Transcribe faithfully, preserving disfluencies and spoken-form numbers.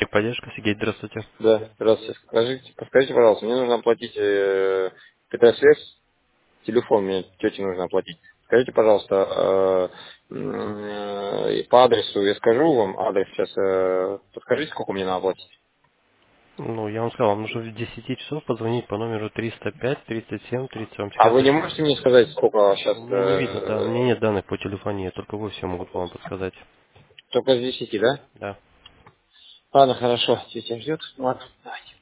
Поддержка, Сергей, здравствуйте. Да, здравствуйте. Скажите, подскажите, пожалуйста, мне нужно оплатить э, ПТС, телефон мне тете нужно оплатить. Скажите, пожалуйста, э, м, э, по адресу, я скажу вам адрес сейчас, э, подскажите, сколько мне надо оплатить. Ну, я вам сказал, вам нужно в десяти часов позвонить по номеру триста пять тридцать семь тридцать. Вам А сейчас вы не заш- можете мне сказать, сколько сейчас, У меня не видно, да, у меня э, нет данных по телефонии, только вы все могут вам подсказать. только с десяти, да? Да. Ладно, хорошо, тетя ждет. Ладно, давайте.